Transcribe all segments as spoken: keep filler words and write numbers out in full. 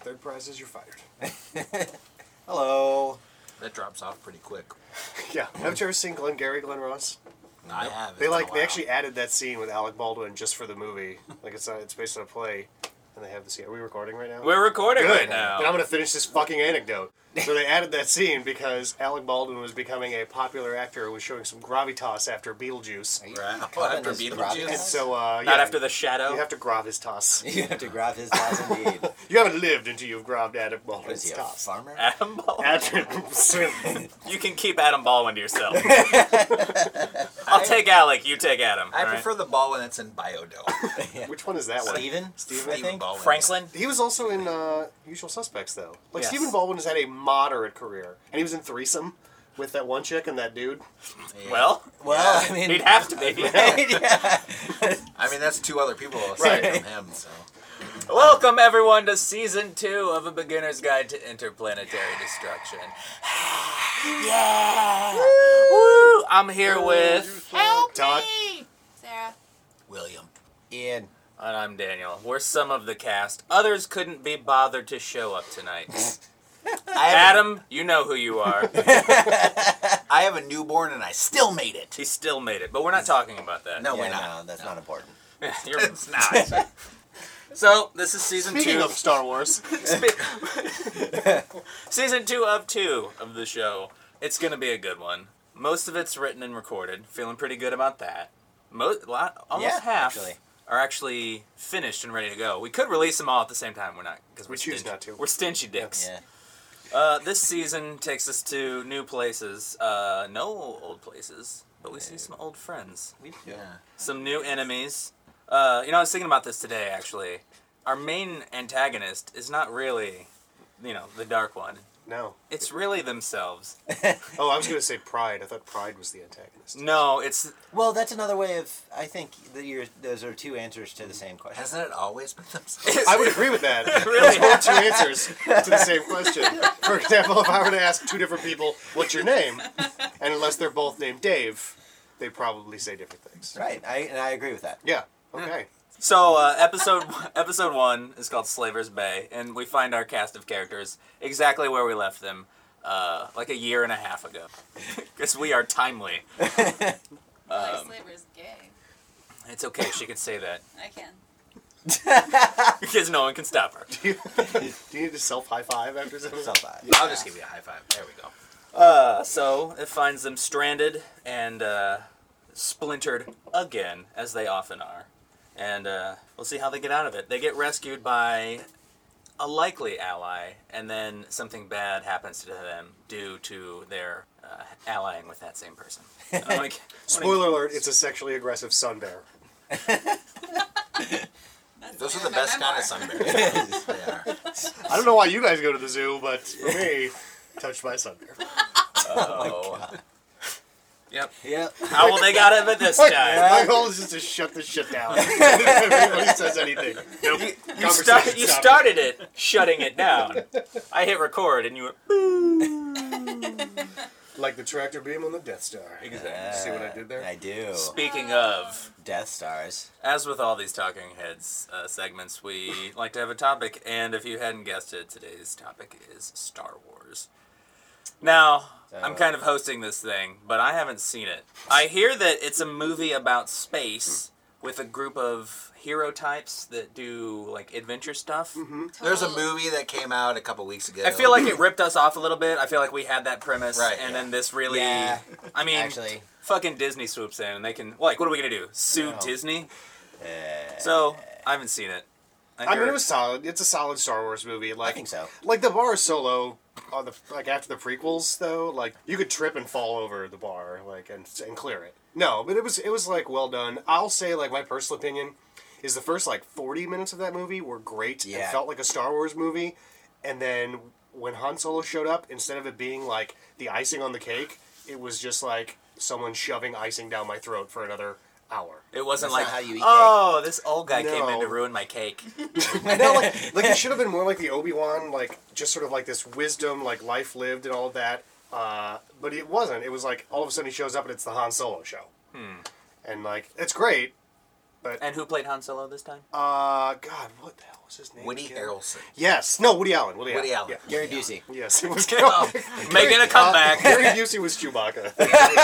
Third prize is you're fired. Hello. That drops off pretty quick. Yeah. Haven't you ever seen Glengarry Glen Ross? I have. They like they actually added that scene with Alec Baldwin just for the movie. Like it's uh, it's based on a play, and they have the scene. Are we recording right now? We're recording Good. right now. Then I'm gonna finish this fucking anecdote. So they added that scene because Alec Baldwin was becoming a popular actor who was showing some gravitas after Beetlejuice. Right. Calling After this Beetlejuice. And so, uh, Not yeah, after the shadow. you have to grav his toss. You have to grab his toss indeed. You haven't lived until you've grabbed Alec What is Baldwin's he, a toss. farmer? Adam Baldwin. After You can keep Adam Baldwin to yourself. I'll take Alec. You take Adam. I all right? prefer the Baldwin that's in Biodome. Which one is that one? Steven? Steven, I Stephen think. Baldwin. Franklin. He was also in uh, Usual Suspects, though. Like, Yes. Stephen Baldwin has had a moderate career. And he was in Threesome with that one chick and that dude. Yeah. Well, Well, I mean, he'd have to be. yeah. I mean, that's two other people aside Right. from him, so. Welcome everyone to season two of A Beginner's Guide to Interplanetary Destruction. Yeah. Woo! I'm here with Help Todd. Sarah. William. Ian. and I'm Daniel. We're some of the cast. Others couldn't be bothered to show up tonight. I have, Adam, you know who you are. a, I have a newborn and I still made it. He still made it, but we're not talking about that. No, yeah, we're not. no, that's not important. You're, It's not. so this is season Speaking two. of Star Wars, Season two of two of the show. It's gonna be a good one. Most of it's written and recorded. Feeling pretty good about that. Most, lot, almost Yeah, half actually. are actually finished and ready to go. We could release them all at the same time. We're not because We we're choose stingy. not to. We're stingy dicks. Yeah. Uh, this season takes us to new places. Uh, no old places, but we see some old friends. We do. Yeah. Some new enemies. Uh, you know, I was thinking about this today, actually. Our main antagonist is not really, you know, the Dark One. no. It's really themselves. Oh, I was going to say Pride. I thought Pride was the antagonist. No, it's... Well, that's another way of. I think that you're, those are two answers to the same question. Hasn't it always been themselves? I would agree with that. Really? Those are two answers to the same question. For example, if I were to ask two different people, what's your name? And unless they're both named Dave, they'd probably say different things. Right, I, and I agree with that. Yeah, okay. So, uh, episode episode one is called Slaver's Bay, and we find our cast of characters exactly where we left them, uh, like a year and a half ago. Because we are timely. My Um, slaver's gay. it's okay, she can say that. I can. Because no one can stop her. Do you, do you need to self-high five after something? Somebody. I'll just give you a high five. There we go. Uh, so, it finds them stranded and uh, splintered again, as they often are. And uh, we'll see how they get out of it. They get rescued by a likely ally, and then something bad happens to them due to their uh, allying with that same person. And I'm like, Spoiler alert, it's a sexually aggressive sun bear. That's Those the are the name best of my kind of memoir. sunbears. They are. I don't know why you guys go to the zoo, but for me, touched by a sun bear. oh. Yep. Yep. How will they get out of it this My, time? my goal is just to shut this shit down. If anybody says anything. Nope. You, Conversation start, you stopped. started it, shutting it down. I hit record, and you went, Like the tractor beam on the Death Star. Exactly. See what I did there? I do. Speaking of, Death Stars. as with all these Talking Heads uh, segments, we like to have a topic, and if you hadn't guessed it, today's topic is Star Wars. Now, I'm kind of hosting this thing, but I haven't seen it. I hear that it's a movie about space with a group of hero types that do, like, adventure stuff. Mm-hmm. There's a movie that came out a couple weeks ago. I feel like it ripped us off a little bit. I feel like we had that premise, Right, and yeah. then this really... Yeah, I mean, actually. fucking Disney swoops in, and they can... Like, what are we going to do? Sue No. Disney? Uh, So, I haven't seen it. I mean, hear- it was solid. It's a solid Star Wars movie. Like, I think so. Like the bar solo, on the like after the prequels, though, like you could trip and fall over the bar, like and and clear it. No, but it was it was like well done. I'll say like my personal opinion is the first like forty minutes of that movie were great. Yeah. It felt like a Star Wars movie, and then when Han Solo showed up, instead of it being like the icing on the cake, it was just like someone shoving icing down my throat for another hour. It wasn't That's like, not how you eat oh, this old guy came in No. to ruin my cake. No, like, like it should have been more like the Obi-Wan, like just sort of like this wisdom, like life lived and all of that. Uh, but it wasn't. It was like all of a sudden he shows up and it's the Han Solo show, Hmm. and like it's great, But And who played Han Solo this time? uh, God, what the hell was his name? Woody again? Harrelson. Yes, no, Woody Allen. Woody, Woody Allen. Allen. Yeah. Gary Busey. Yes, it was Oh, making a comeback. Uh, Gary Busey was Chewbacca.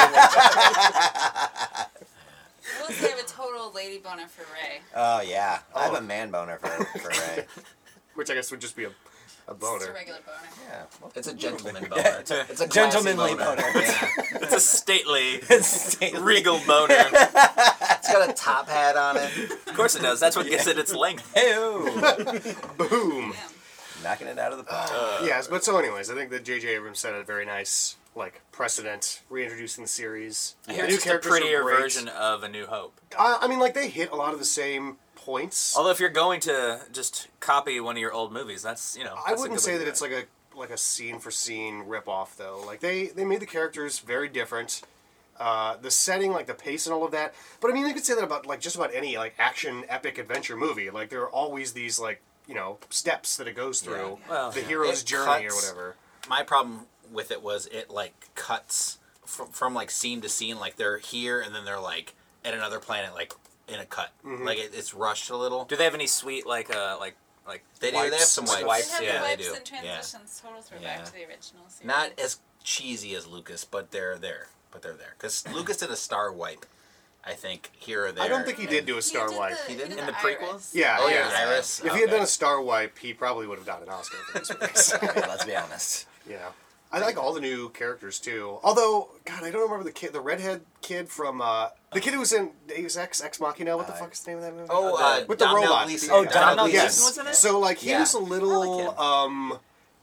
I will say I have a total lady boner for Ray. Oh yeah, I have Oh. a man boner for for Ray. Which I guess would just be a, a It's just a boner. regular boner. Yeah, well, It's a gentleman boner. It's a, it's a classy gentlemanly boner. Yeah. It's a stately, it's regal boner. It's got a top hat on it. Of course it does. That's what gives it its length. Hey-o. Boom. Damn. Knocking it out of the park. Uh, Yes, but so anyways, I think that J J Abrams set a very nice like precedent, reintroducing the series. I The hear new it's just a characters are prettier great. version of A New Hope. Uh, I mean, like they hit a lot of the same points. Although if you're going to just copy one of your old movies, that's you know. I that's a wouldn't good say way that to it's do it. like a like a scene for scene rip off though. Like they they made the characters very different. Uh, the setting, like the pace and all of that. But I mean, you could say that about like just about any like action epic adventure movie. Like there are always these like you know steps that it goes through. Yeah. Well, the yeah. hero's It journey or cuts- whatever. My problem with it was it like cuts from, from like scene to scene. Like they're here and then they're like at another planet, like in a cut. Mm-hmm. Like it, it's rushed a little. Do they have any sweet like uh like like They do. They have wipes some and stuff? wipes. They have yeah, the they wipes do. and Yeah. transitions, total throwback Yeah. to the original series. Not as cheesy as Lucas, but they're there. But they're there because Lucas did a star wipe. I think here or there. I don't think he did do a He star did wipe. The, He did? did In the the iris. prequels? Yeah, Oh, yeah. yeah, Iris. If he had Okay. done a star wipe, he probably would have gotten an Oscar for this movie. I mean, let's be honest. Yeah. I like all the new characters too. Although, God, I don't remember the kid, the redhead kid from uh, the kid who was in Deus Ex Ex Machina. What the Uh, fuck is the name of that movie? Oh, uh, with the Domhnall robot. Gleeson. Oh, Domhnall Domhnall Gleeson. Yes. was in it? So like he Yeah. was a I like little him. um,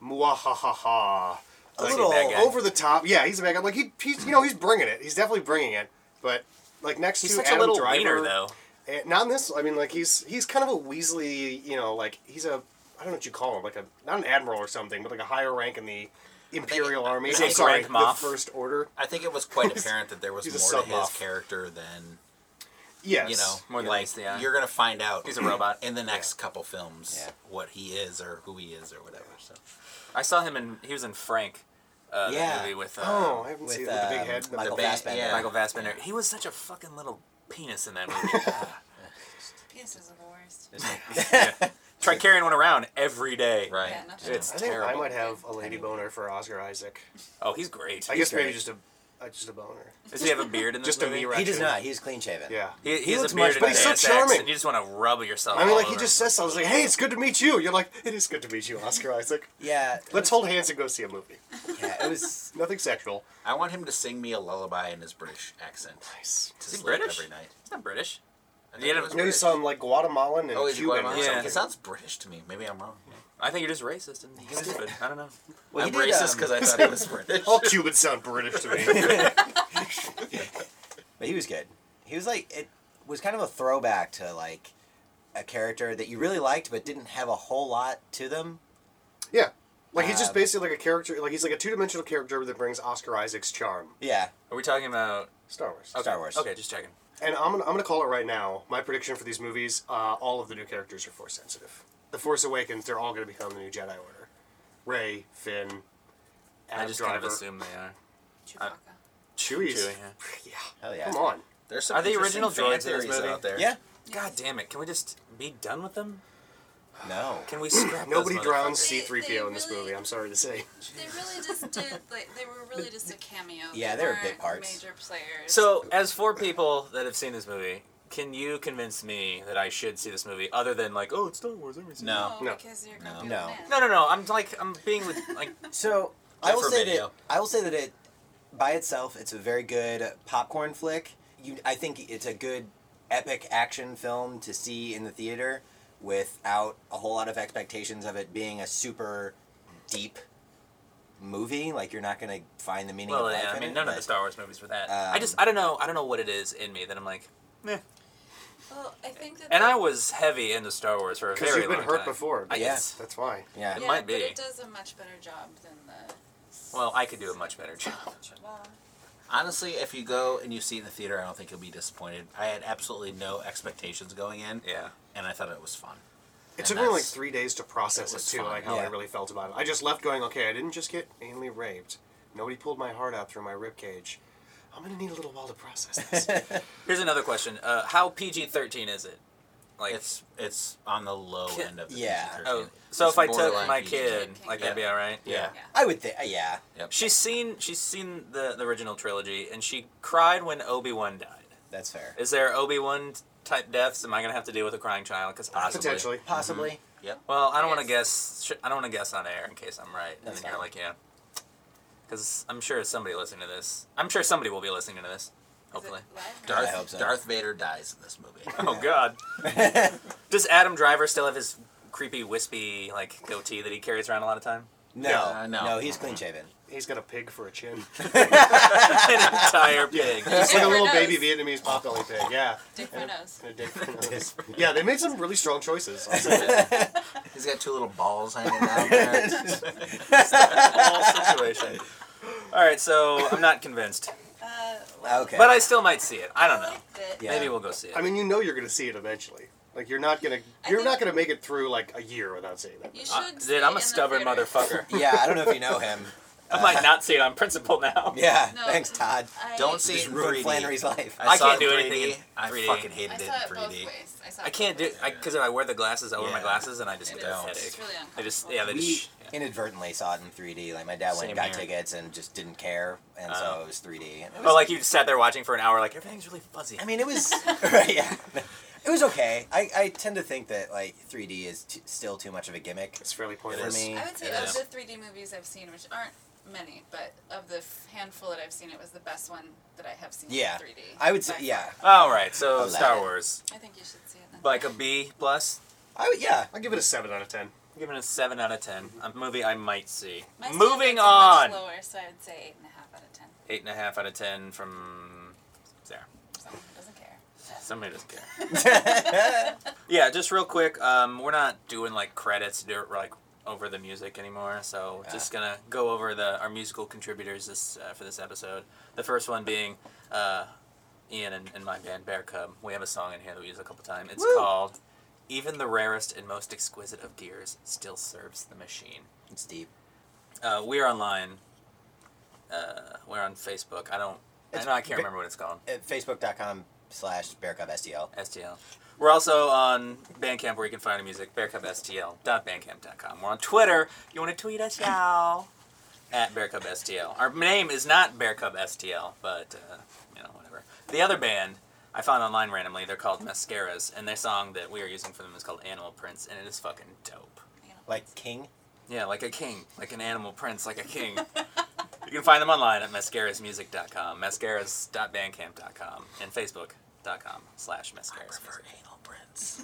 muahahaha, A like, little bad guy. over the top. Yeah, he's a bad guy. Like he, he's you know he's bringing it. He's definitely bringing it. But like next He's to such Adam a little Driver, wiener though. eh, not in this. I mean, like he's he's kind of a Weasley. You know, like he's a I don't know what you call him, like a not an admiral or something, but like a higher rank in the Imperial Army. Is I'm he sorry, Grand Moff? the First Order. I think it was quite apparent that there was He's a more to his sub-buff. character than Yes. you know. More than like meets the eye. you're gonna find out. He's a robot. in the next couple films. Yeah. What he is or who he is or whatever. So I saw him in he was in Frank. Uh, Yeah. that movie with uh, Oh, I haven't With, seen it with the big um, head. The Michael the ba- Fassbender. yeah. Michael Fassbender. He was such a fucking little penis in that movie. Penises are the worst. Yeah. Try carrying one around every day. right. Yeah, not It's I think terrible. I might have a lady boner for Oscar Isaac. Oh, he's great. I guess maybe great. just a uh, just a boner. Does he have a beard in this Just a movie? me He erection. does not. He's clean shaven. Yeah. He, he, He has looks a beard much in better. But he's so Deus Ex, charming. and you just want to rub yourself. I mean, all like he over just him. says, "I was like, hey, it's good to meet you." You're like, "It is good to meet you, Oscar Isaac." Yeah. Let's hold hands and go see a movie. Yeah, it was. Nothing sexual. I want him to sing me a lullaby in his British accent. Nice. To Is he sleep British? every night. He's not British. I Yeah, think it no, was You know, he's British. some like Guatemalan and Oh, he's Cuban. Guatemalan? or Yeah. something. It sounds British to me. Maybe I'm wrong. I think you're just racist and stupid. I don't know. Well, he I'm did, racist um, because I thought he was British. All Cubans sound British to me. But he was good. He was like it was kind of a throwback to like a character that you really liked but didn't have a whole lot to them. Yeah. Like he's just Um, basically like a character. Like he's like a two-dimensional character that brings Oscar Isaac's charm. Yeah, Are we talking about Star Wars. okay. Star Wars. Okay, just checking. And I'm gonna, I'm gonna call it right now. My prediction for these movies: uh, all of the new characters are Force sensitive. The Force Awakens, they're all gonna become the new Jedi Order. Rey, Finn, Adam I just Driver, kind of assume they are. Chewbacca. Chewie's. Chewie, yeah. Yeah. hell yeah. Come on. There's some Are they interesting original fan droids in this theories movie? out there. Yeah. God damn it! Can we just be done with them? No. Can we scrap Nobody those drowns motherfuckers? C three P O They in this really- movie. I'm sorry to say. They really just did, like, they were really just a cameo. Yeah, they they were weren't bit parts. major players. So, as four people that have seen this movie, can you convince me that I should see this movie, other than like, oh, it's Star Wars, every No. No, No. because you're No. going to No. man. No, no, no. I'm like, I'm being with like. So I Just will for say video. that I will say that it by itself it's a very good popcorn flick. You, I think it's a good epic action film to see in the theater without a whole lot of expectations of it being a super deep movie. Like you're not gonna find the meaning Well, of life yeah, I in mean, it, none of but- the Star Wars movies were that. Um, I just, I don't know, I don't know what it is in me that I'm like, meh. Well, I think that And the- I was heavy into Star Wars for a Because very you've been long hurt time. before. I, Yeah. it's- That's why. Yeah. It yeah, might but be. it does a much better job than the... Well, I could do a much better job. Well, Honestly, if you go and you see it in the theater, I don't think you'll be disappointed. I had absolutely no expectations going in, Yeah. and I thought it was fun. It And took me like that's- three days to process that it was too, fun. like how I Yeah. really felt about it. I just left going, okay, I didn't just get anally raped. Nobody pulled my heart out through my rib cage. I'm gonna need a little while to process this. Here's another question. Uh, how P G thirteen is it? Like, It's it's on the low Kid- end of the yeah. P G thirteen. oh, so It's if I took borderline my P G. kid, like Yeah. that'd be all right. Yeah. Yeah. I would think, uh, yeah. Yep. She's seen she's seen the, the original trilogy, and she cried when Obi-Wan died. That's fair. Is there Obi-Wan type deaths? Am I gonna have to deal with a crying child? Because possibly. Potentially. Possibly. Yep. Well, I don't want to Yes. guess. sh- I don't want to guess on air in case I'm right. That's and then you're fine. like, yeah. Because I'm sure somebody listening to this. I'm sure somebody will be listening to this. Hopefully. Is it live? Darth, I hope so. Darth Vader dies in this movie. Oh God. Does Adam Driver still have his creepy, wispy, like goatee that he carries around a lot of time? No, Yeah, no. no, he's clean shaven. He's got a pig for a chin. An entire pig. It's like a little Nose. baby Vietnamese potbelly pig. Yeah. Dick for nose. And a dick for a nose. Yeah, they made some really strong choices. I'll say that. He's got two little balls hanging out there. Whole situation. All right, so I'm not convinced, Uh, well, Okay. but I still might see it. I don't know. liked it. Yeah. Maybe we'll go see it. I mean, you know you're gonna see it eventually. Like you're not gonna I you're think- not gonna make it through like a year without seeing that. You should Uh, see dude, I'm it a in stubborn the theater. motherfucker. Yeah, I don't know if you know him. I might not see it on principle now. Yeah, No. thanks, Todd. I, Don't see Just it in ruined three D. Flannery's life. I saw can't it do in anything in three D. I three D. fucking I hated saw it it in three both D. ways. I, saw I it can't both do ways. because if I wear the glasses over my Yeah. glasses, and I just It get a is. headache. It's really I just uncomfortable. yeah, they We just yeah. inadvertently saw it in three D. Like my dad went Same and got here. tickets and just didn't care, and Oh. so it was three D. And it was, Oh, like you sat there watching for an hour, like everything's really fuzzy. I mean, it was right. Yeah, it was okay. I, I tend to think that like three D is t- still too much of a gimmick. It's fairly For pointless. me. I would say It of is. the three D movies I've seen, which aren't many, but of the f- handful that I've seen, it was the best one that I have seen Yeah. in three D. I would say by yeah. far. All right, so Eleven. Star Wars, I think you should see it then. like a B plus. I would yeah. I'll give it a seven out of ten. I'm giving it a seven out of ten. A movie I might see. My Moving standards are on. much lower, so I would say eight and a half out of ten. Eight and a half out of ten from Sarah. Someone who doesn't care. Somebody doesn't care. Yeah, just real quick. Um, we're not doing like credits, do like over the music anymore. So Yeah. just gonna go over the our musical contributors this uh, for this episode. The first one being uh, Ian and, and my band Bear Cub. We have a song in here that we use a couple times. It's Woo! called "Even the Rarest and Most Exquisite of Gears Still Serves the Machine." It's deep. Uh, we're online. Uh, we're on Facebook. I don't. I It's know I can't ve- remember what it's called. At facebook.com slash bearcubstl. S T L. We're also on Bandcamp where you can find our music, bear cub s t l dot bandcamp dot com. We're on Twitter. You want to tweet us, y'all? At bearcubstl. Our name is not bearcubstl, but, uh, you know, whatever. The other band I found online randomly, they're called Mascaras, and their song that we are using for them is called Animal Prince, and it is fucking dope. Like King. Yeah, like a king. Like an animal prince, like a king. You can find them online at mascaras music dot com, mascaras dot bandcamp dot com, and facebook.com slash mascarasmusic. Anal Prince.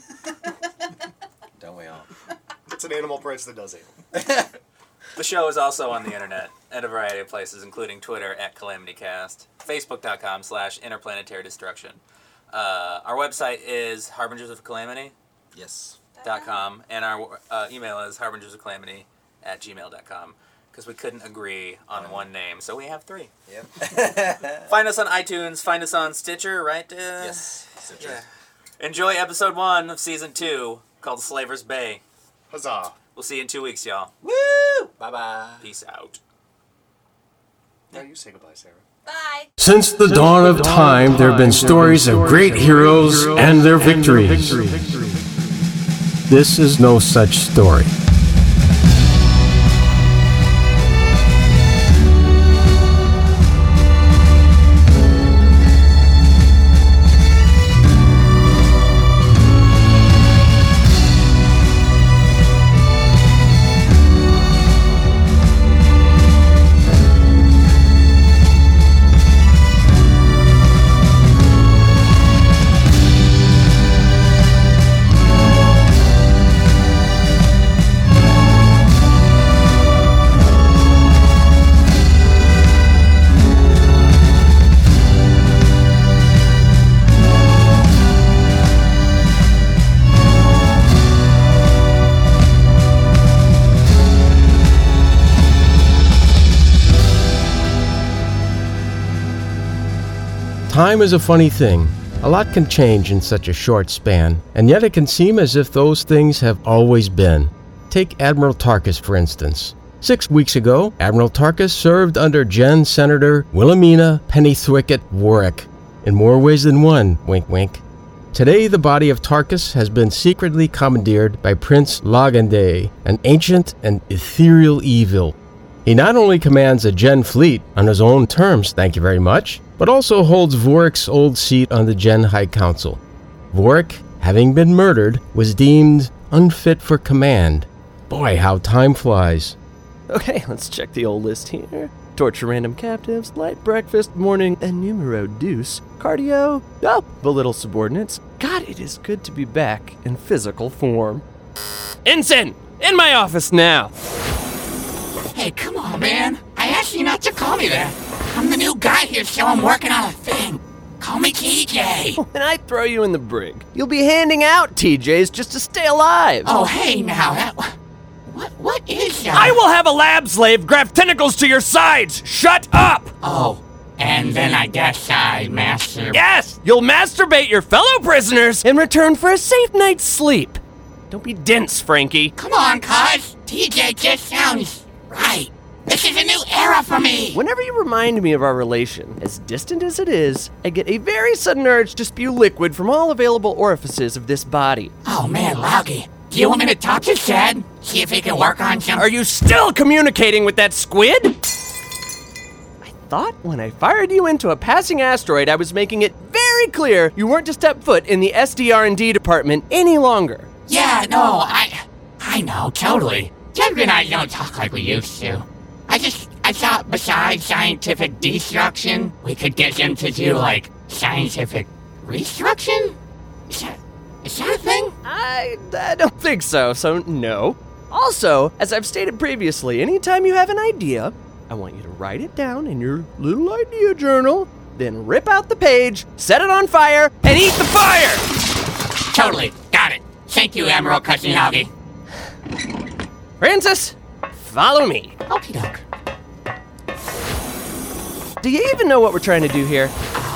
Don't we all? It's an animal prince that does it. The show is also on the internet at a variety of places, including Twitter at CalamityCast, Facebook.com slash Interplanetary Destruction. Uh, our website is Harbingers of Calamity Yes. dot com, and our uh, email is harbingers of calamity at gmail dot com, because we couldn't agree on one name, so we have three. Yep. Find us on iTunes, find us on Stitcher, right? Uh, Yes. Stitcher. yeah. Enjoy episode one of season two, called Slaver's Bay. Huzzah. We'll see you in two weeks, y'all. Woo! Bye bye. Peace out. Now you say goodbye, Sarah. Bye. Since the dawn of time, there have been stories of great heroes and their victories. This is no such story. Time is a funny thing. A lot can change in such a short span, and yet it can seem as if those things have always been. Take Admiral Tarkus, for instance. Six weeks ago, Admiral Tarkus served under Gen Senator Wilhelmina Pennythwicket Warwick. In more ways than one, wink wink. Today, the body of Tarkus has been secretly commandeered by Prince Lagande, an ancient and ethereal evil. He not only commands a Gen fleet on his own terms, thank you very much, but also holds Vorik's old seat on the Gen High Council. Vorik, having been murdered, was deemed unfit for command. Boy, how time flies. Okay, let's check the old list here. Torture random captives, light breakfast, morning, and numero deuce, cardio, oh, belittle subordinates. God, it is good to be back in physical form. Ensign, in my office now. Hey, come on, man. I asked you not to call me that. I'm the new guy here, so I'm working on a thing. Call me T J. When I throw you in the brig, you'll be handing out T Js just to stay alive. Oh, hey, now that... What, what is that? I will have a lab slave graft tentacles to your sides! Shut up! Oh, and then I guess I master... Yes! You'll masturbate your fellow prisoners in return for a safe night's sleep. Don't be dense, Frankie. Come on, cuz. T J just sounds right. This is a new era for me. Whenever you remind me of our relation, as distant as it is, I get a very sudden urge to spew liquid from all available orifices of this body. Oh, man, Laugie. Do you want me to talk to Chad? See if he can work on some... Are you still communicating with that squid? I thought when I fired you into a passing asteroid, I was making it very clear you weren't to step foot in the S D R and D department any longer. Yeah, no, I... I know, totally. Chad and I don't talk like we used to. I just... I thought besides scientific destruction, we could get him to do, like, scientific restruction? Is that... Is that a thing? I, I don't think so, so no. Also, as I've stated previously, anytime you have an idea, I want you to write it down in your little idea journal, then rip out the page, set it on fire, and eat the fire! Totally. Got it. Thank you, Admiral Kuchinagi. Francis, follow me. Okie doke. Do you even know what we're trying to do here?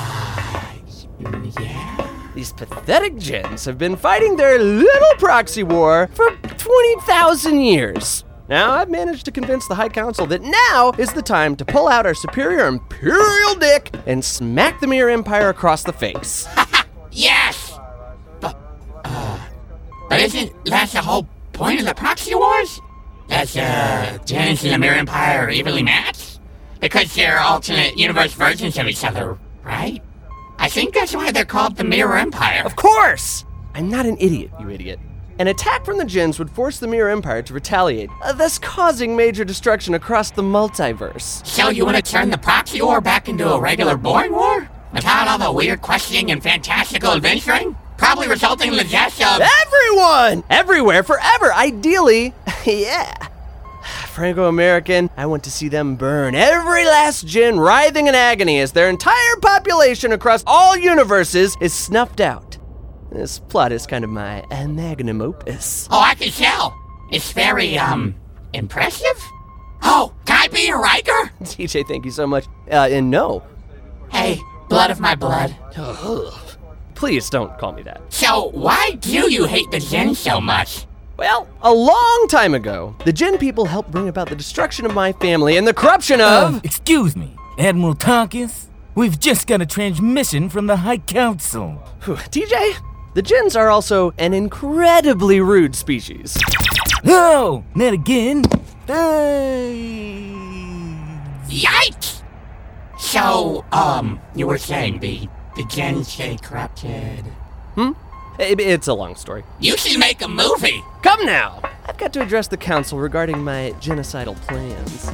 Yeah? These pathetic gens have been fighting their little proxy war for twenty thousand years. Now, I've managed to convince the High Council that now is the time to pull out our superior imperial dick and smack the Mirror Empire across the face. Yes! But, uh, but isn't that the whole point of the proxy wars? That, uh, gens and the Mirror Empire are evenly matched? Because they're alternate universe versions of each other, right? I think that's why they're called the Mirror Empire. Of course! I'm not an idiot, you idiot. An attack from the gens would force the Mirror Empire to retaliate, uh, thus causing major destruction across the multiverse. So you want to turn the proxy war back into a regular boring war? Without all the weird questioning and fantastical adventuring? Probably resulting in the death of... Everyone! Everywhere, forever, ideally. Yeah. Franco-American, I want to see them burn. Every last gen writhing in agony as their entire population across all universes is snuffed out. This plot is kind of my uh, magnum opus. Oh, I can tell. It's very, um, impressive? Oh, can I be your Riker? T J, thank you so much. Uh, and no. Hey, blood of my blood. Please don't call me that. So, why do you hate the Gen so much? Well, a long time ago, the Gen people helped bring about the destruction of my family and the corruption of... Um, excuse me, Admiral Tarkus? We've just got a transmission from the High Council. T J, the Gens are also an incredibly rude species. Oh, not again. Hey. Yikes! So, um, you were saying the, the Gen stay corrupted? Hmm? It's a long story. You should make a movie! Come now! I've got to address the council regarding my genocidal plans.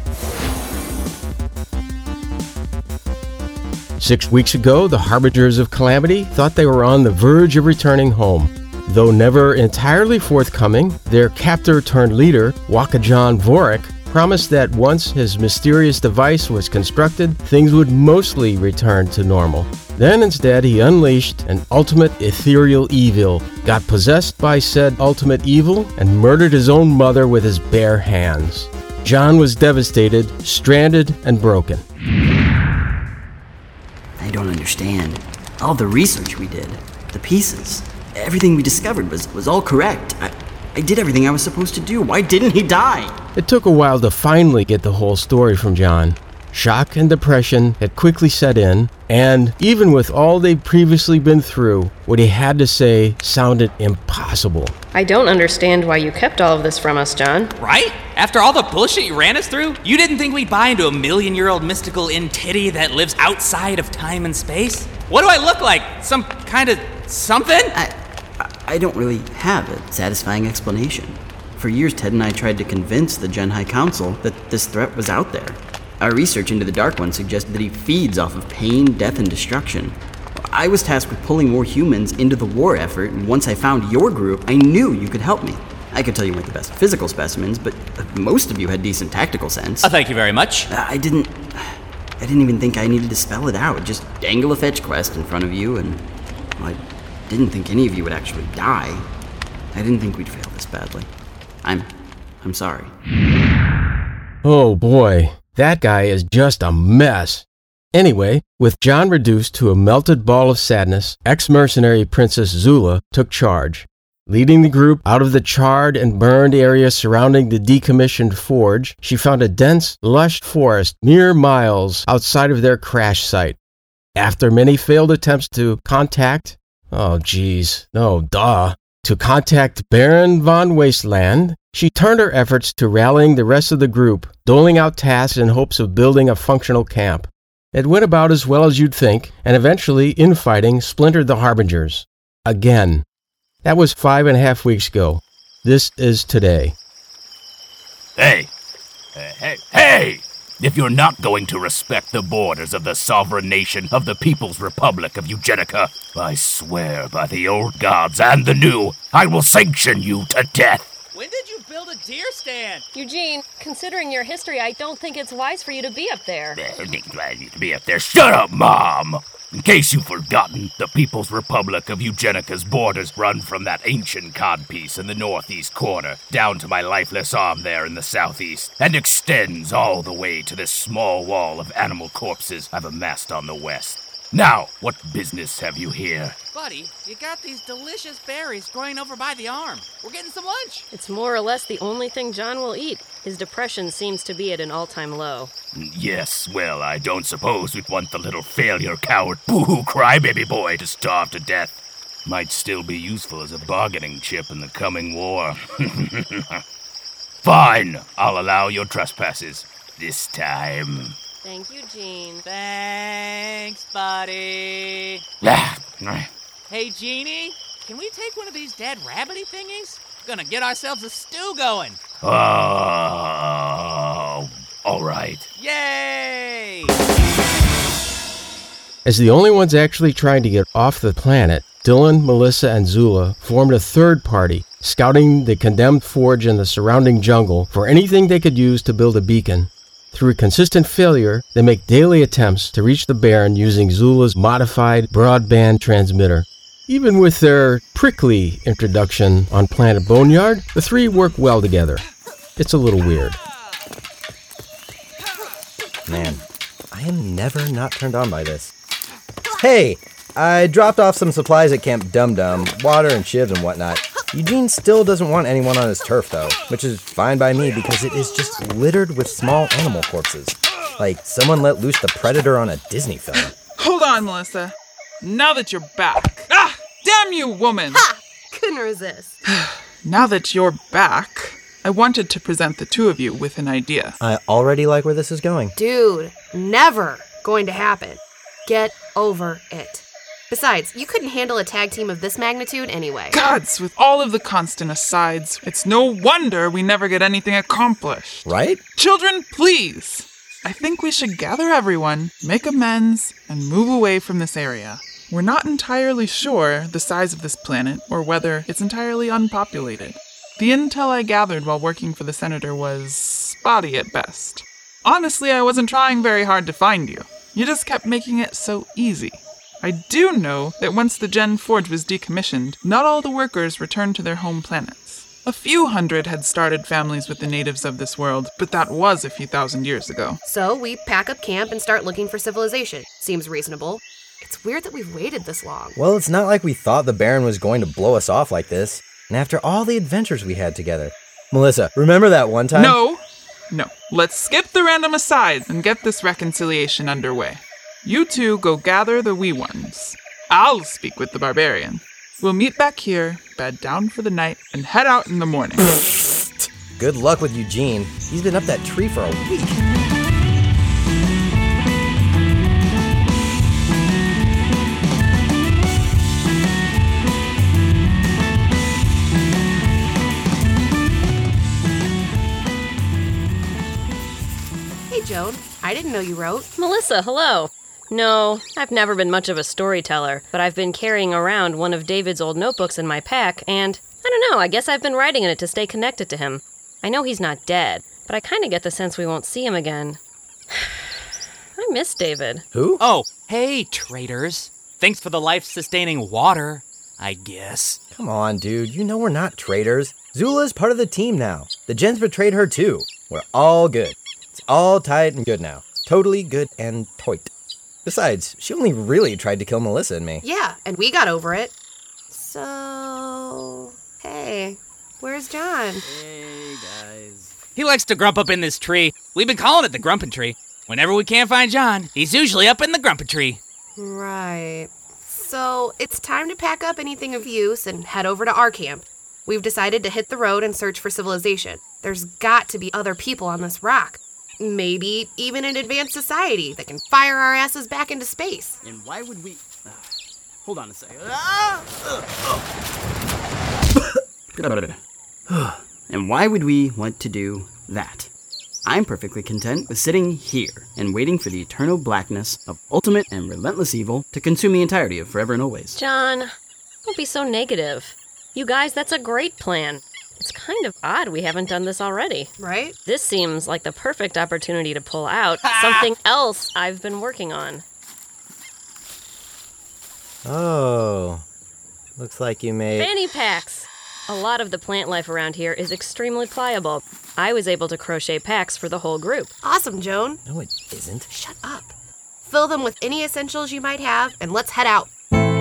Six weeks ago, the Harbingers of Calamity thought they were on the verge of returning home. Though never entirely forthcoming, their captor-turned-leader, Wakajan Vorik, promised that once his mysterious device was constructed, things would mostly return to normal. Then instead, he unleashed an ultimate ethereal evil, got possessed by said ultimate evil, and murdered his own mother with his bare hands. John was devastated, stranded, and broken. I don't understand. All the research we did, the pieces, everything we discovered was, was all correct. I, I did everything I was supposed to do. Why didn't he die? It took a while to finally get the whole story from John. Shock and depression had quickly set in, and even with all they'd previously been through, what he had to say sounded impossible. I don't understand why you kept all of this from us, John. Right? After all the bullshit you ran us through, you didn't think we'd buy into a million-year-old mystical entity that lives outside of time and space? What do I look like? Some kind of something? I, I don't really have a satisfying explanation. For years, Ted and I tried to convince the Gen High Council that this threat was out there. Our research into the Dark One suggested that he feeds off of pain, death, and destruction. I was tasked with pulling more humans into the war effort, and once I found your group, I knew you could help me. I could tell you weren't the best physical specimens, but most of you had decent tactical sense. Uh, thank you very much. Uh, I didn't... I didn't even think I needed to spell it out. Just dangle a fetch quest in front of you, and... Well, I didn't think any of you would actually die. I didn't think we'd fail this badly. I'm... I'm sorry. Oh boy. That guy is just a mess. Anyway, with John reduced to a melted ball of sadness, ex-mercenary Princess Zula took charge. Leading the group out of the charred and burned area surrounding the decommissioned forge, she found a dense, lush forest mere miles outside of their crash site. After many failed attempts to contact, oh geez, no, duh, to contact Baron von Wasteland, she turned her efforts to rallying the rest of the group, doling out tasks in hopes of building a functional camp. It went about as well as you'd think, and eventually infighting splintered the Harbingers. Again. That was five and a half weeks ago. This is today. Hey! Hey, hey, hey! If you're not going to respect the borders of the sovereign nation of the People's Republic of Eugenica, I swear by the old gods and the new, I will sanction you to death! When did you build a deer stand? Eugene, considering your history, I don't think it's wise for you to be up there. I need to be up there. Shut up, Mom! In case you've forgotten, the People's Republic of Eugenica's borders run from that ancient codpiece in the northeast corner down to my lifeless arm there in the southeast, and extends all the way to this small wall of animal corpses I've amassed on the west. Now, what business have you here? Buddy, you got these delicious berries growing over by the arm. We're getting some lunch. It's more or less the only thing John will eat. His depression seems to be at an all-time low. Yes, well, I don't suppose we'd want the little failure coward boo-hoo crybaby boy to starve to death. Might still be useful as a bargaining chip in the coming war. Fine, I'll allow your trespasses. This time. Thank you, Gene. Thanks, buddy. Ah. Hey, Jeannie, can we take one of these dead rabbity thingies? We're gonna get ourselves a stew going. Oh, all right. Yay! As the only ones actually trying to get off the planet, Dylan, Melissa, and Zula formed a third party, scouting the condemned forge and the surrounding jungle for anything they could use to build a beacon. Through consistent failure, they make daily attempts to reach the Baron using Zula's modified broadband transmitter. Even with their prickly introduction on Planet Boneyard, the three work well together. It's a little weird. Man, I am never not turned on by this. Hey, I dropped off some supplies at Camp Dum Dum, water and shivs and whatnot. Eugene still doesn't want anyone on his turf, though, which is fine by me because it is just littered with small animal corpses. Like someone let loose the predator on a Disney film. Hold on, Melissa. Now that you're back. Ah! Damn you, woman! Ha! Couldn't resist. Now that you're back, I wanted to present the two of you with an idea. I already like where this is going. Dude, never going to happen. Get over it. Besides, you couldn't handle a tag team of this magnitude anyway. Gods, with all of the constant asides, it's no wonder we never get anything accomplished. Right? Children, please! I think we should gather everyone, make amends, and move away from this area. We're not entirely sure the size of this planet or whether it's entirely unpopulated. The intel I gathered while working for the Senator was spotty at best. Honestly, I wasn't trying very hard to find you. You just kept making it so easy. I do know that once the Gen Forge was decommissioned, not all the workers returned to their home planets. A few hundred had started families with the natives of this world, but that was a few thousand years ago. So we pack up camp and start looking for civilization. Seems reasonable. It's weird that we've waited this long. Well, it's not like we thought the Baron was going to blow us off like this. And after all the adventures we had together. Melissa, remember that one time? No, no. Let's skip the random asides and get this reconciliation underway. You two go gather the wee ones. I'll speak with the barbarian. We'll meet back here, bed down for the night, and head out in the morning. Good luck with Eugene. He's been up that tree for a week. Hey, Joan. I didn't know you wrote. Melissa, hello. No, I've never been much of a storyteller, but I've been carrying around one of David's old notebooks in my pack, and I don't know, I guess I've been writing in it to stay connected to him. I know he's not dead, but I kind of get the sense we won't see him again. I miss David. Who? Oh, hey, traitors. Thanks for the life-sustaining water, I guess. Come on, dude. You know we're not traitors. Zula's part of the team now. The gens betrayed her too. We're all good. It's all tight and good now. Totally good and toit. Besides, she only really tried to kill Melissa and me. Yeah, and we got over it. So, hey, where's John? Hey, guys. He likes to grump up in this tree. We've been calling it the Grumpin' Tree. Whenever we can't find John, he's usually up in the Grumpin' Tree. Right. So, it's time to pack up anything of use and head over to our camp. We've decided to hit the road and search for civilization. There's got to be other people on this rock. Maybe even an advanced society that can fire our asses back into space. And why would we... Uh, hold on a second. And why would we want to do that? I'm perfectly content with sitting here and waiting for the eternal blackness of ultimate and relentless evil to consume the entirety of forever and always. John, don't be so negative. You guys, that's a great plan. It's kind of odd we haven't done this already. Right? This seems like the perfect opportunity to pull out something else I've been working on. Oh, looks like you made... Fanny packs! A lot of the plant life around here is extremely pliable. I was able to crochet packs for the whole group. Awesome, Joan. No, it isn't. Shut up. Fill them with any essentials you might have, and let's head out.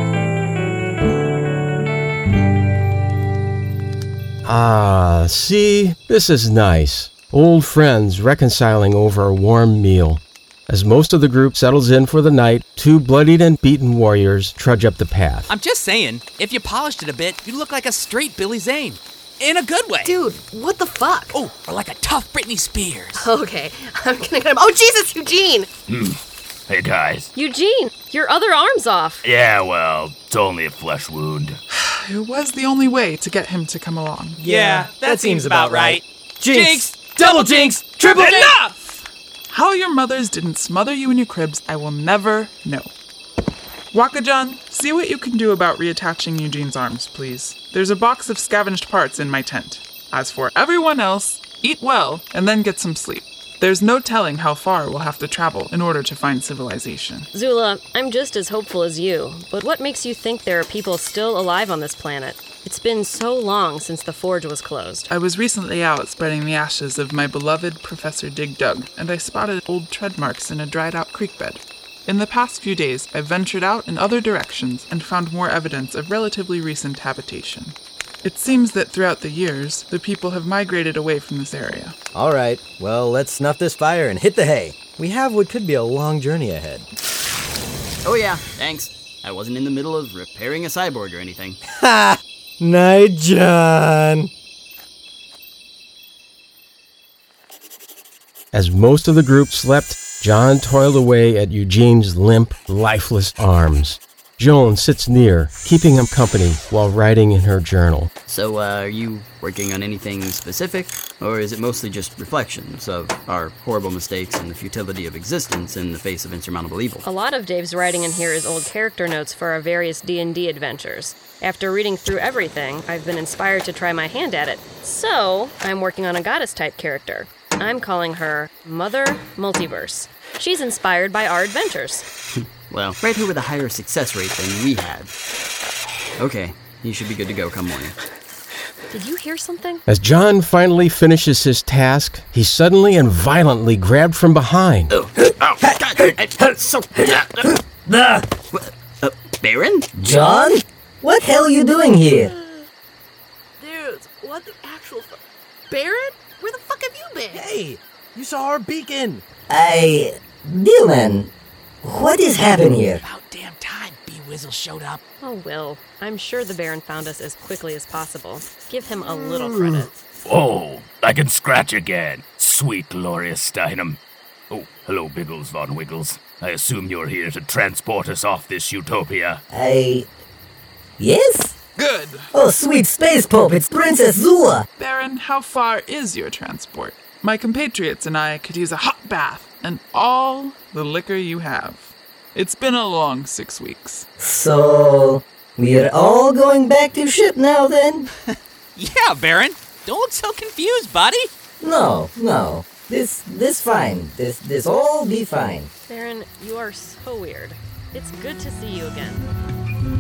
Ah, see? This is nice. Old friends reconciling over a warm meal. As most of the group settles in for the night, two bloodied and beaten warriors trudge up the path. I'm just saying, if you polished it a bit, you'd look like a straight Billy Zane. In a good way. Dude, what the fuck? Oh, or like a tough Britney Spears. Okay, I'm gonna get him. Oh, Jesus, Eugene! Hmm. Hey, guys. Eugene, your other arm's off. Yeah, well, it's only a flesh wound. It was the only way to get him to come along. Yeah, that, that seems about right. Jinx! Jinx! Double jinx! Triple jinx! Enough! How your mothers didn't smother you in your cribs, I will never know. Wakajan, see what you can do about reattaching Eugene's arms, please. There's a box of scavenged parts in my tent. As for everyone else, eat well and then get some sleep. There's no telling how far we'll have to travel in order to find civilization. Zula, I'm just as hopeful as you, but what makes you think there are people still alive on this planet? It's been so long since the forge was closed. I was recently out spreading the ashes of my beloved Professor Dig Dug, and I spotted old tread marks in a dried-out creek bed. In the past few days, I've ventured out in other directions and found more evidence of relatively recent habitation. It seems that throughout the years, the people have migrated away from this area. All right, well, let's snuff this fire and hit the hay. We have what could be a long journey ahead. Oh yeah, thanks. I wasn't in the middle of repairing a cyborg or anything. Ha! Night, John. As most of the group slept, John toiled away at Eugene's limp, lifeless arms. Joan sits near, keeping him company while writing in her journal. So, uh, are you working on anything specific? Or is it mostly just reflections of our horrible mistakes and the futility of existence in the face of insurmountable evil? A lot of Dave's writing in here is old character notes for our various D and D adventures. After reading through everything, I've been inspired to try my hand at it. So, I'm working on a goddess-type character. I'm calling her Mother Multiverse. She's inspired by our adventures. Well, write her with a higher success rate than we had. Okay, you should be good to go come morning. Did you hear something? As John finally finishes his task, he's suddenly and violently grabbed from behind. Oh, oh God, so... Uh, uh, Baron? John? What hell are you doing here? Baron? Where the fuck have you been? Hey, you saw our beacon. I... Dylan, what is happening here? About damn time B-Wizzle showed up. Oh, Will. I'm sure the Baron found us as quickly as possible. Give him a little credit. Oh, I can scratch again. Sweet Gloria Steinem. Oh, hello, Biggles Von Wiggles. I assume you're here to transport us off this utopia. I... Yes? Good. Oh, sweet space pope, it's Princess Zula. Baron, how far is your transport? My compatriots and I could use a hot bath and all the liquor you have. It's been a long six weeks. So, we're all going back to ship now then? Yeah, Baron. Don't look so confused, buddy. No, no. This, this fine. This, this all be fine. Baron, you are so weird. It's good to see you again.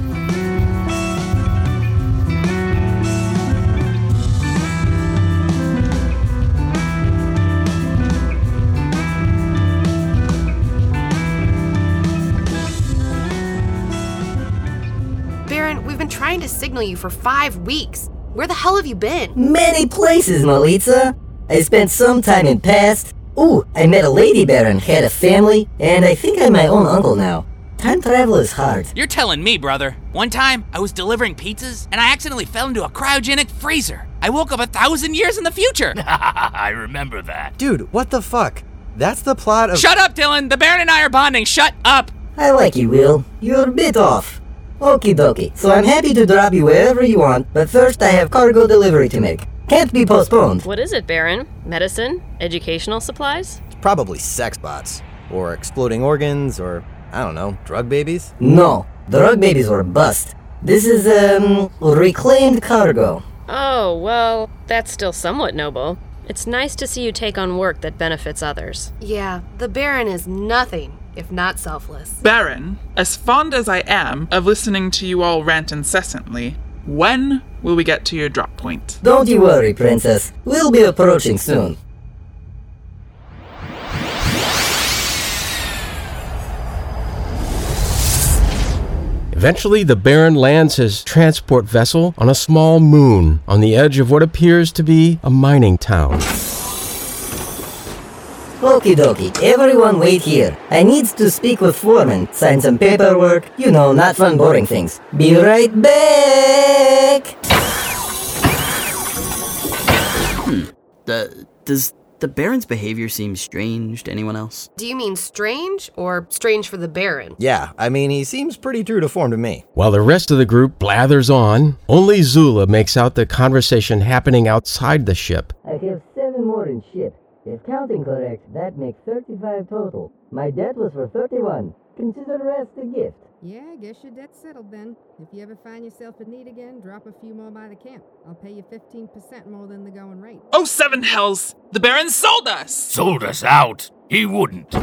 Baron, we've been trying to signal you for five weeks. Where the hell have you been? Many places, Melitza. I spent some time in past. Ooh, I met a lady Baron, had a family, and I think I'm my own uncle now. Time travel is hard. You're telling me, brother. One time, I was delivering pizzas, and I accidentally fell into a cryogenic freezer. I woke up a thousand years in the future. I remember that. Dude, what the fuck? That's the plot of... Shut up, Dylan! The Baron and I are bonding. Shut up! I like you, Will. You're a bit off. Okie dokie. So I'm happy to drop you wherever you want, but first I have cargo delivery to make. Can't be postponed. What is it, Baron? Medicine? Educational supplies? Probably sex bots. Or exploding organs, or, I don't know, drug babies? No. Drug babies were a bust. This is, um, reclaimed cargo. Oh, well, that's still somewhat noble. It's nice to see you take on work that benefits others. Yeah, the Baron is nothing if not selfless. Baron, as fond as I am of listening to you all rant incessantly, when will we get to your drop point? Don't you worry, Princess. We'll be approaching soon. Eventually, the Baron lands his transport vessel on a small moon on the edge of what appears to be a mining town. Okie dokie, everyone wait here. I need to speak with Foreman, sign some paperwork, you know, not fun boring things. Be right back! Hmm. The, does the Baron's behavior seem strange to anyone else? Do you mean strange or strange for the Baron? Yeah, I mean, he seems pretty true to form to me. While the rest of the group blathers on, only Zula makes out the conversation happening outside the ship. I have seven more in ship. If counting correct, that makes thirty-five total. My debt was for thirty-one. Consider the rest a gift. Yeah, I guess your debt's settled then. If you ever find yourself in need again, drop a few more by the camp. I'll pay you fifteen percent more than the going rate. Oh, seven hells! The Baron sold us! Sold us out? He wouldn't.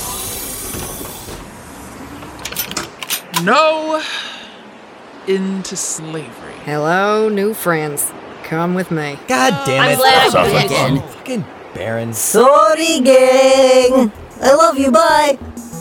No into slavery. Hello, new friends. Come with me. God damn it. I'm glad I did. Again. Fucking Baron. Sorry, gang! I love you, bye!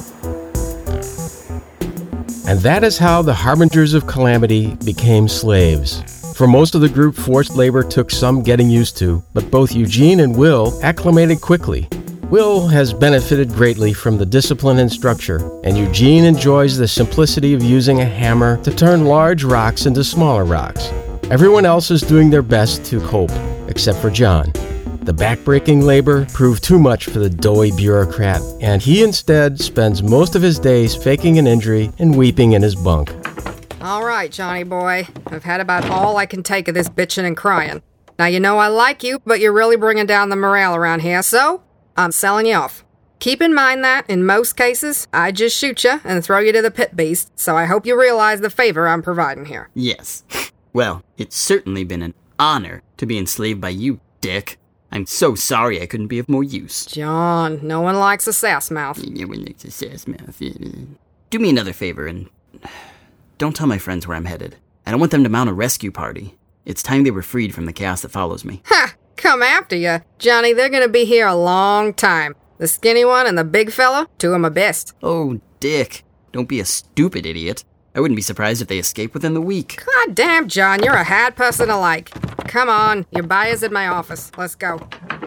And that is how the Harbingers of Calamity became slaves. For most of the group, forced labor took some getting used to, but both Eugene and Will acclimated quickly. Will has benefited greatly from the discipline and structure, and Eugene enjoys the simplicity of using a hammer to turn large rocks into smaller rocks. Everyone else is doing their best to cope, except for John. The backbreaking labor proved too much for the doughy bureaucrat, and he instead spends most of his days faking an injury and weeping in his bunk. All right, Johnny boy. I've had about all I can take of this bitching and crying. Now, you know I like you, but you're really bringing down the morale around here, so I'm selling you off. Keep in mind that, in most cases, I just shoot you and throw you to the pit beast, so I hope you realize the favor I'm providing here. Yes. Well, it's certainly been an honor to be enslaved by you, Dick. I'm so sorry I couldn't be of more use. John, no one likes a sass mouth. No one likes a sass mouth. Do me another favor and don't tell my friends where I'm headed. I don't want them to mount a rescue party. It's time they were freed from the chaos that follows me. Ha! Come after you. Johnny, they're gonna be here a long time. The skinny one and the big fella, two of my best. Oh, Dick, don't be a stupid idiot. I wouldn't be surprised if they escape within the week. God damn, John, you're a hard person to like. Come on, your buyer's in my office. Let's go.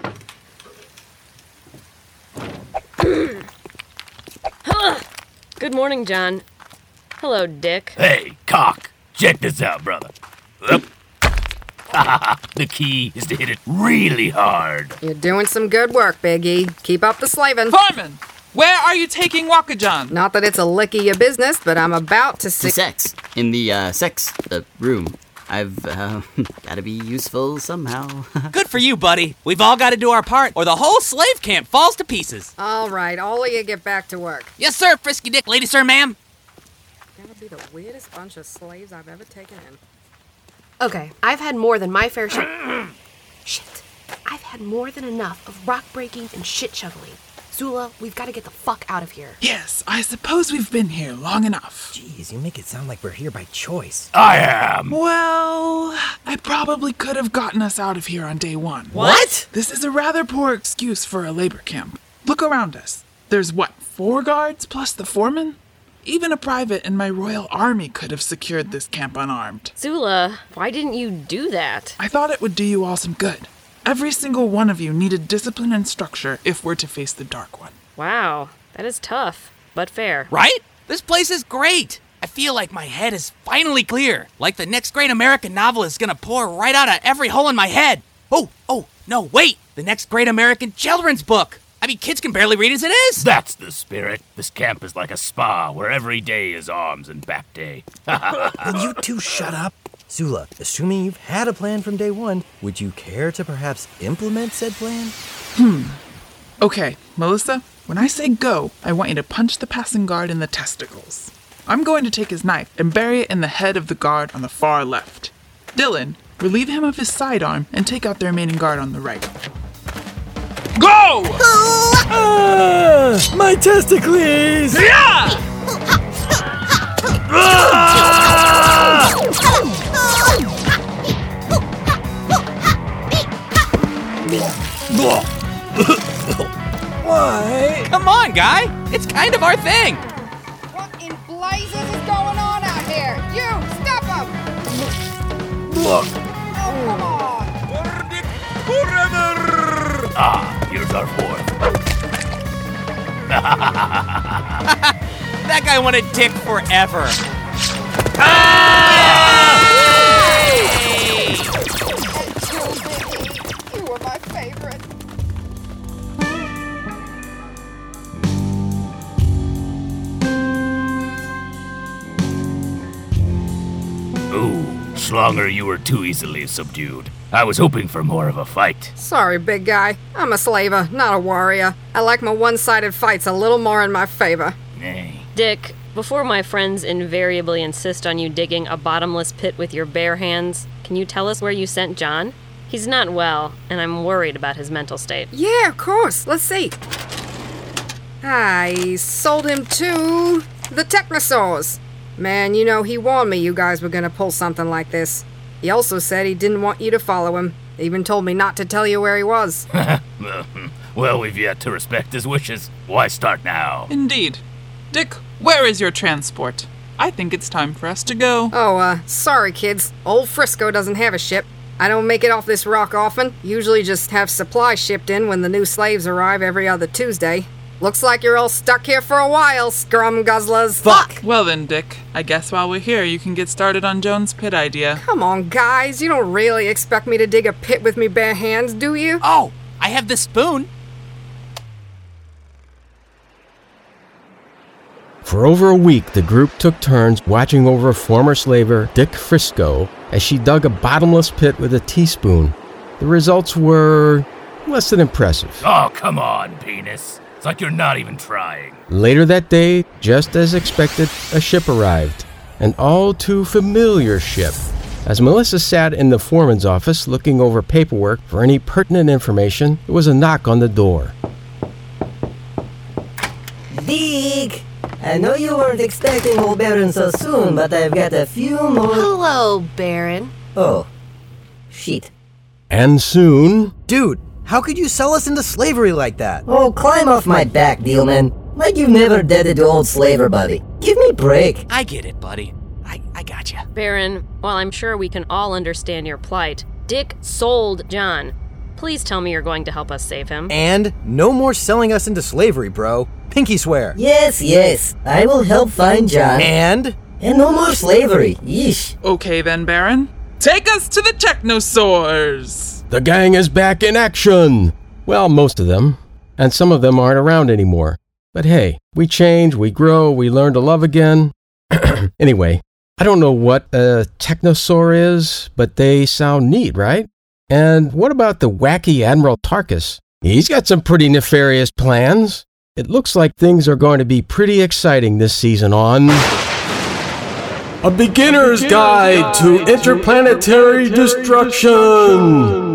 Good morning, John. Hello, Dick. Hey, cock. Check this out, brother. Up. The key is to hit it really hard. You're doing some good work, Big E. Keep up the slaving. Farman, where are you taking Waka John? Not that it's a lick of your business, but I'm about to see... To sex. In the, uh, sex, the room. I've, uh, gotta be useful somehow. Good for you, buddy. We've all got to do our part, or the whole slave camp falls to pieces. All right, all of you get back to work. Yes, sir, Frisky Dick. Lady, sir, ma'am. Gotta be the weirdest bunch of slaves I've ever taken in. Okay, I've had more than my fair share. Shit. I've had more than enough of rock breaking and shit shoveling. Zula, we've got to get the fuck out of here. Yes, I suppose we've been here long enough. Jeez, you make it sound like we're here by choice. I am. Well, I probably could have gotten us out of here on day one. What? This is a rather poor excuse for a labor camp. Look around us. There's what, four guards plus the foreman? Even a private in my royal army could have secured this camp unarmed. Zula, why didn't you do that? I thought it would do you all some good. Every single one of you needed discipline and structure if we're to face the Dark One. Wow, that is tough, but fair. Right? This place is great. I feel like my head is finally clear. Like the next great American novel is gonna pour right out of every hole in my head. Oh, oh, no, wait. The next great American children's book. I mean, kids can barely read as it is. That's the spirit. This camp is like a spa where every day is arms and back day. Will you two shut up? Zula, assuming you've had a plan from day one, would you care to perhaps implement said plan? Hmm. Okay, Melissa, when I say go, I want you to punch the passing guard in the testicles. I'm going to take his knife and bury it in the head of the guard on the far left. Dylan, relieve him of his sidearm and take out the remaining guard on the right. Go! Ah, my testicles! Yeah! Why? Come on, guy. It's kind of our thing. What in blazes is going on out here? You, stop him! Look. Oh, come on! Ah, here's our fourth. That guy wanted dick forever. You were my favorite. Ooh, Schlonger, you were too easily subdued. I was hoping for more of a fight. Sorry, big guy. I'm a slaver, not a warrior. I like my one-sided fights a little more in my favor. Nay. Dick, before my friends invariably insist on you digging a bottomless pit with your bare hands, can you tell us where you sent John? He's not well, and I'm worried about his mental state. Yeah, of course. Let's see. I sold him to the Technosaurs. Man, you know, he warned me you guys were gonna pull something like this. He also said he didn't want you to follow him. He even told me not to tell you where he was. Well, we've yet to respect his wishes. Why start now? Indeed. Dick, where is your transport? I think it's time for us to go. Oh, uh, sorry, kids. Old Frisco doesn't have a ship. I don't make it off this rock often. Usually just have supplies shipped in when the new slaves arrive every other Tuesday. Looks like you're all stuck here for a while, scrum guzzlers. Fuck! Well then, Dick, I guess while we're here, you can get started on Joan's pit idea. Come on, guys. You don't really expect me to dig a pit with me bare hands, do you? Oh, I have this spoon. For over a week, the group took turns watching over former slaver Dick Frisco as she dug a bottomless pit with a teaspoon. The results were less than impressive. Oh, come on, penis. It's like you're not even trying. Later that day, just as expected, a ship arrived. An all too familiar ship. As Melissa sat in the foreman's office looking over paperwork for any pertinent information, there was a knock on the door. Dick! I know you weren't expecting old Baron so soon, but I've got a few more... Hello, Baron. Oh. Shit. And soon... Dude, how could you sell us into slavery like that? Oh, climb off my back, Dealman. Like you've never dated the old slaver, buddy. Give me a break. I get it, buddy. I, I got you. Baron, while I'm sure we can all understand your plight, Dick sold John. Please tell me you're going to help us save him. And no more selling us into slavery, bro. Pinky swear. Yes, yes. I will help find John. And? And no more slavery. Yeesh. Okay then, Baron. Take us to the Technosaurs! The gang is back in action! Well, most of them. And some of them aren't around anymore. But hey, we change, we grow, we learn to love again. Anyway, I don't know what a Technosaur is, but they sound neat, right? And what about the wacky Admiral Tarkus? He's got some pretty nefarious plans. It looks like things are going to be pretty exciting this season on... A Beginner's Guide to Interplanetary Destruction!